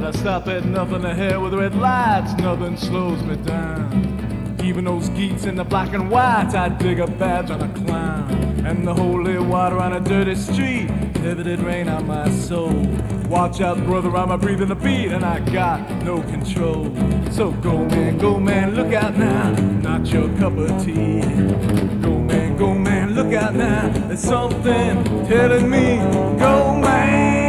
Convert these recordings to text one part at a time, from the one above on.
said I stop at nothing ahead with red lights, nothing slows me down. Even those geeks in the black and white, I dig a badge on a clown. And the holy water on a dirty street, never did rain on my soul. Watch out, brother, I'm a breathing the beat, and I got no control. So go man, look out now, not your cup of tea. Go man, look out now, there's something telling me, go man.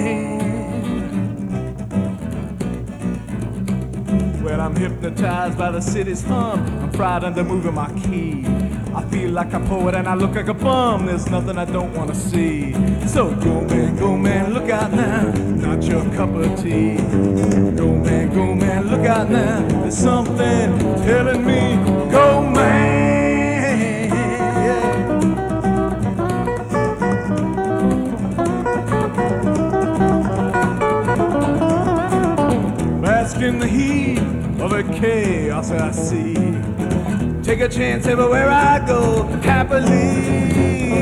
Well, I'm hypnotized by the city's hum, I'm fried under moving my key. I feel like a poet and I look like a bum, there's nothing I don't want to see. So go man, look out now, not your cup of tea. Go man, look out now, there's something telling me, go man. Bask in the heat of the chaos I see. Take a chance everywhere I go, happily.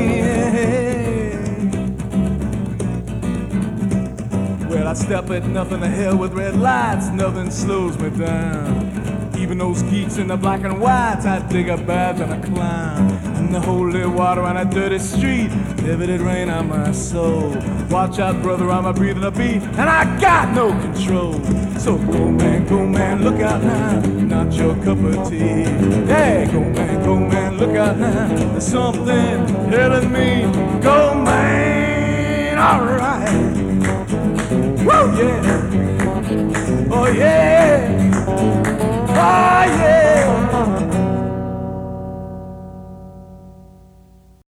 Well, I step at nothing to hell with red lights, nothing slows me down. Even those geeks in the black and whites, I dig a badge and a clown. And the holy water on a dirty street, never did rain on my soul. Watch out, brother, I'm a breathing a beat, and I got no control. So go man, look out now, not your cup of tea. Hey, go man, look out now, there's something telling me, go man, alright. Woo, yeah, oh yeah.